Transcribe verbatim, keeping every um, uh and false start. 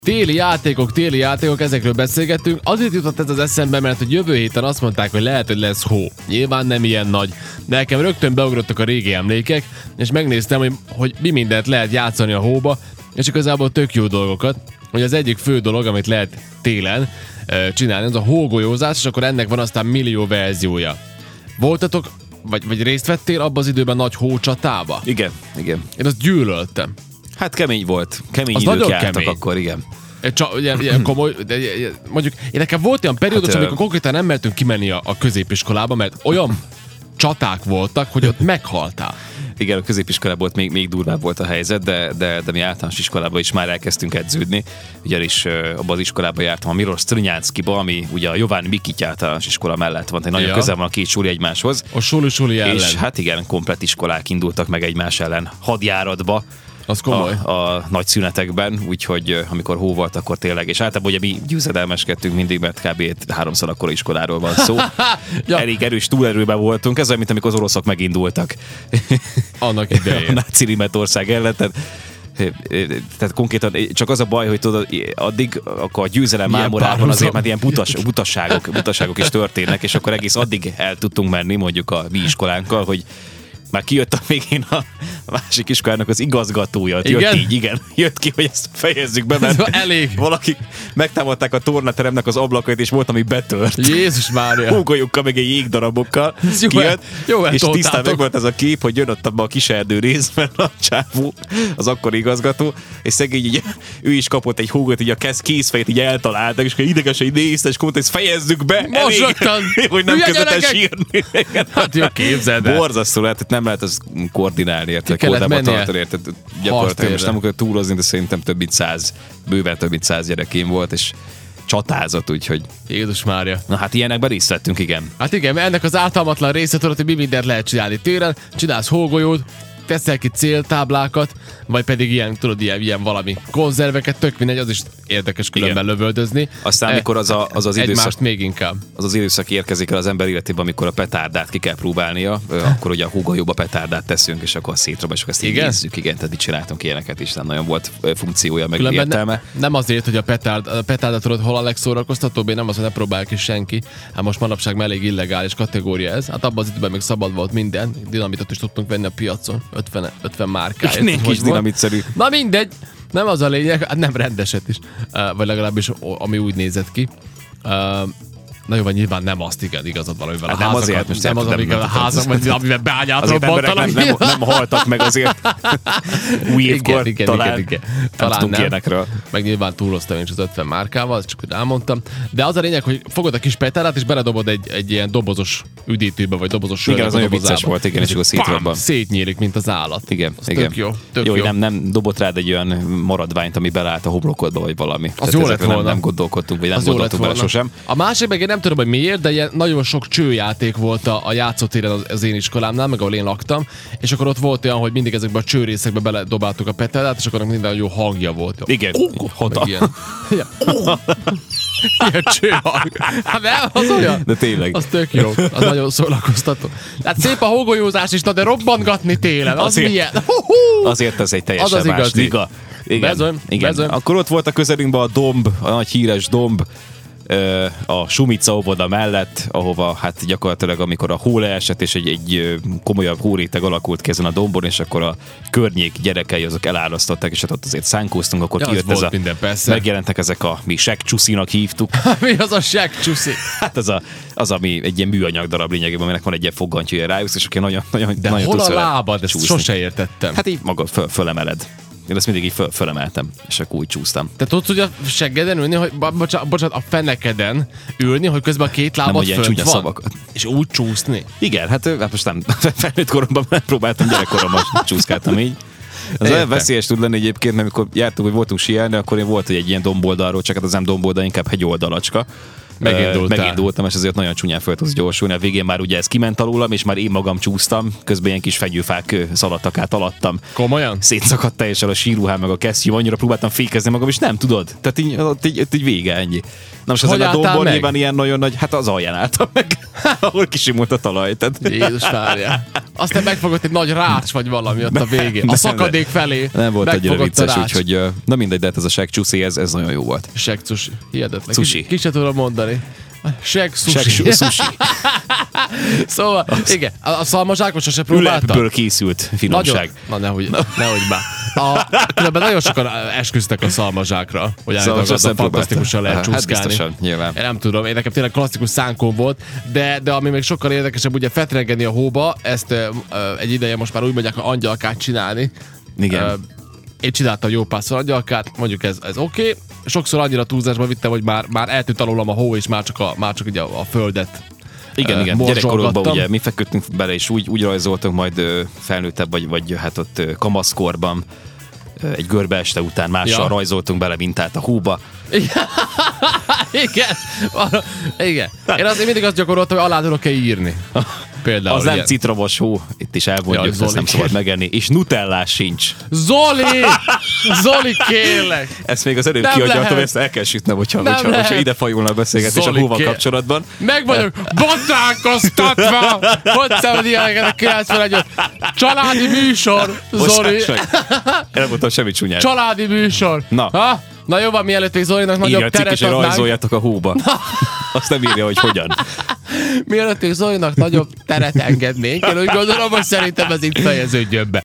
Téli játékok, téli játékok, ezekről beszélgettünk. Azért jutott ez az eszembe, mert hogy jövő héten azt mondták, hogy lehet, hogy lesz hó. Nyilván nem ilyen nagy. De nekem rögtön beugrottak a régi emlékek, és megnéztem, hogy, hogy mi mindent lehet játszani a hóba, és igazából tök jó dolgokat. Hogy az egyik fő dolog, amit lehet télen e, csinálni, az a hógolyózás, és akkor ennek van aztán millió verziója. Voltatok, vagy, vagy részt vettél abban az időben nagy hócsatába? Igen, igen. Én azt gyűlöltem. Hát kemény volt. Kemény az idők jártak kemény. akkor, igen. Csak ilyen, ilyen komoly, de, mondjuk én nekem volt olyan periódus, hát, amikor konkrétan nem mertünk kimenni a, a középiskolába, mert olyan csaták voltak, hogy ott meghaltál. Igen, a középiskolában volt még, még durvább volt a helyzet, de, de, de mi általános iskolában is már elkezdtünk edződni. Ugyanis uh, abban az iskolában jártam, a Miros Strnyánszkiba, ami ugye a Jován Mikity általános iskola mellett van, tehát nagyon ja. közel van a két suli egymáshoz. A suli-suli ellen. És hát igen, komplett iskolák indultak meg egymás ellen hadjáratba. Az komoly. A, a nagy szünetekben, úgyhogy amikor hó volt, akkor tényleg, és általában ugye mi győzedelmeskedtünk mindig, mert kb. háromszor akkora iskoláról van szó. ja. Elég erős túlerőben voltunk, ez olyan, mint amikor az oroszok megindultak. Annak idején. A náci Németország ellen, tehát, tehát konkrétan csak az a baj, hogy tudod, addig akkor a győzelem mámorában azért már ilyen butas, butasságok, butasságok is történnek, és akkor egész addig el tudtunk menni, mondjuk a mi iskolánkkal, hogy már kijött a végén a másik iskolának az igazgatója. Jött igen? így, igen. Jött ki, hogy ezt fejezzük be, mert elég. Valaki megtámadták a tornateremnek az ablakait, és volt, ami betört. Jézus Mária. Húgoljukkal, meg egy jégdarabokkal jó, kijött, jó, és tisztán meg volt ez a kép, hogy jön ott abban a kis erdő részben a csávó, az akkori igazgató, és szegény így, ő is kapott egy húgot, így a kézfejét így eltaláltak, és idegesen így nézte, és mondta, hogy ezt fejezzük be, elég, hogy nem kezdett el sírni. Hát jó, képzeld el. Borzasztó lehet, nem lehet ezt koordinálni, érted? Kódában tartani, érted? Gyakorlatilag most nem akarok túlozni, de szerintem több mint száz, bőven több mint száz gyerekém volt, és csatázott, úgyhogy... Jézus Mária. Na hát ilyenekben részt vettünk, igen. Hát igen, ennek az ártalmatlan része tudod, hogy mi mindent lehet csinálni téren, csinálsz hógolyót, teszel ki céltáblákat, vagy pedig ilyen, tudod, ilyen, ilyen valami konzerveket, tök mindegy, az is érdekes különben igen. lövöldözni. Aztán amikor az a, az, az időszak... Egymást még inkább. Az az időszak érkezik el az ember életében, amikor a petárdát ki kell próbálnia, akkor ugye a hógolyóba petárdát teszünk, és akkor szétrobáljuk, ezt így nézzük. Igen, tehát itt csináltunk ilyeneket is, nem nagyon volt funkciója, meg különben értelme. Ne, nem azért, hogy a, petárd, a petárdat tudod, hol a legszórakoztatóbb, én nem az, hogy ne próbálják ki senki. Hát most manapság már elég illegális kategória ez. Hát abban az időben még szabad volt minden. Dinamitot is tudtunk venni a piacon. ötven, ötven márkáját. Nincs kis dinamitszerű. Na mindegy, nem az a lényeg, hát nem rendeset is, uh, vagy legalábbis ami úgy nézett ki. Uh, na jó, vagy nyilván nem azt, igen, igazad van, amivel hát a házakat, nem, azért, nem az, amivel a házak, vagy amivel bányát robbantanak. Nem, nem, nem haltak meg azért új évkor, igen, talán, igen, igen. talán nem. Ilyenekről. Meg nyilván túloztam én is az ötven márkával, csak hogy elmondtam. De az a lényeg, hogy fogod a kis petárát, és beledobod egy, egy ilyen dobozos üdítőbe, vagy dobozos sörbe. Igen, az nagyon vicces volt, igen, és akkor szétrobban. Szétnyílik, mint az állat. Igen, az igen. Tök jó, tök jó, jó. Nem, nem dobott rád egy olyan maradványt, ami belállt a homlokodba, vagy valami. Az jó lett volna. Nem, nem gondolkodtunk, vagy nem az gondoltunk bele sosem. A másik meg én nem tudom, hogy miért, de ilyen nagyon sok csőjáték volt a, a játszótéren az, az én iskolámnál, meg ahol én laktam, és akkor ott volt olyan, hogy mindig ezekbe a csőrészekbe beledobáltuk a petárát, és akkor minden jó hangja volt. Igen, hota. Ilyen, ilyen csőhang. Hát nem, az olyan. De tényleg. Az tök jó, az nagyon szórakoztató. Hát szép a hógolyózás is, de robbantgatni télen, az azért, milyen? Azért ez egy teljesen az az más liga. Igen, bezony, igen. Bezony. Akkor ott volt a közelünkben a Domb, a nagy híres Domb, a Sumica óvoda mellett, ahova hát gyakorlatilag amikor a hó leesett, és egy, egy komolyabb hóréteg alakult ki ezen a dombon, és akkor a környék gyerekei azok elárasztották, és hát ott azért szánkóztunk, akkor ja, kijött ez a... Minden, megjelentek ezek a, mi segcsusinak hívtuk. Mi az a segcsuszi? Hát az, a, az, ami egy ilyen műanyag darab lényegében, aminek van egy ilyen foggantyúja rájuk, és aki nagyon, nagyon, de nagyon hol tudsz a lábad? Ezt csúszni. Sose értettem. Hát így maga föl, fölemeled. Én ezt mindig így föl, fölemeltem, és akkor úgy csúsztam. Te tudsz ugye a seggeden ülni, hogy, bocsánat, bocsánat, a fenekeden ülni, hogy közben a két lábad fönt van, szavakat. És úgy csúszni? Igen, hát, hát most nem felnőtt koromban nem próbáltam, gyerekkoromban csúszkáltam így. Az olyan veszélyes tud lenni egyébként, mert amikor jártunk, hogy voltunk síelni, akkor én volt, hogy egy ilyen domboldalról, csak hát az nem domboldal, inkább hegyoldalacska. Megindultam, és azért nagyon csúnyán föl tudsz gyorsulni. A végén már ugye ez kiment alólam, és már én magam csúsztam, közben ilyen kis fegyőfák szaladtak át alattam. Komolyan? Szétszakadt teljesen a síruhám meg a kesztyű, annyira próbáltam fékezni magam, és nem tudod. Tehát így, így, így vége ennyi. most ezen Hogy a dombon álltál meg? nyilván ilyen nagyon nagy, hát az alján álltam meg, ahol kisimult a talaj. Tehát... Jézus várjál. Aztán megfogott egy nagy rács, vagy valami ott a végén. A szakadék felé. Nem volt annyira megfogott a vicces, rács. úgyhogy ö, na mindegy, de hát ez a seg csúszi, ez, ez nagyon jó volt. Seg sushi. Hihetetlen. Sushi. Ki, ki se tudom mondani. Seg sushi. Seg sushi. Szóval, igen, a, a szalmazsákot sose próbáltam. Ülepből készült finomság. Nagyon, na nehogy, nehogy már. A, különben nagyon sokan esküztek a szalmazsákra, hogy állítólag az a fantasztikusan lehet hát csúszkálni. biztosan, nyilván. Én nem tudom, én nekem tényleg klasszikus szánkóm volt, de, de ami még sokkal érdekesebb, ugye fetrengeni a hóba, ezt ö, ö, egy ideje most már úgy mondják, hogy angyalkát csinálni. Igen. Ö, én csináltam jó párszor angyalkát, mondjuk ez, ez oké. Okay. Sokszor annyira túlzásba vittem, hogy már, már eltűnt alólam a hó, és már csak, a, már csak ugye a, a földet. Igen, uh, igen. Gyerekkorunkban ugye mi feküdtünk bele, és úgy, úgy rajzoltunk majd ö, felnőttebb, vagy, vagy hát ott ö, kamaszkorban, ö, egy görbe este után mással ja. rajzoltunk bele mintát a hóba. Igen. Igen. Én azért mindig azt gyakoroltam, hogy alá tudok-e írni. Például, az igen. nem citromos hó, itt is elmondjuk, Jaj, ezt nem szabad megenni, és nutellás sincs. Zoli! Zoli, kérlek! Ezt még az előbb Nem kiadjam, lehet. ezt el kell sütnem, hogyha, Nem hogyha, lehet. hogyha ide fajulna a beszélgetés Zoli, a hóval kér- kapcsolatban. Meg vagyok botránkoztatva! Hogy szemed ilyeneket a kilencvenegy Családi műsor, Zoli! Én nem mondtam semmi csúnyát. Családi műsor! Na. Ha? Na jó van, mielőtt még Zolinak nagyobb Írja a cikk, teret és adnánk. rajzoljátok a hóba. Azt nem írja, hogy hogyan. Mielőtt még Zolinak nagyobb teret engednénk, én úgy gondolom, hogy szerintem ez itt fejeződjön be.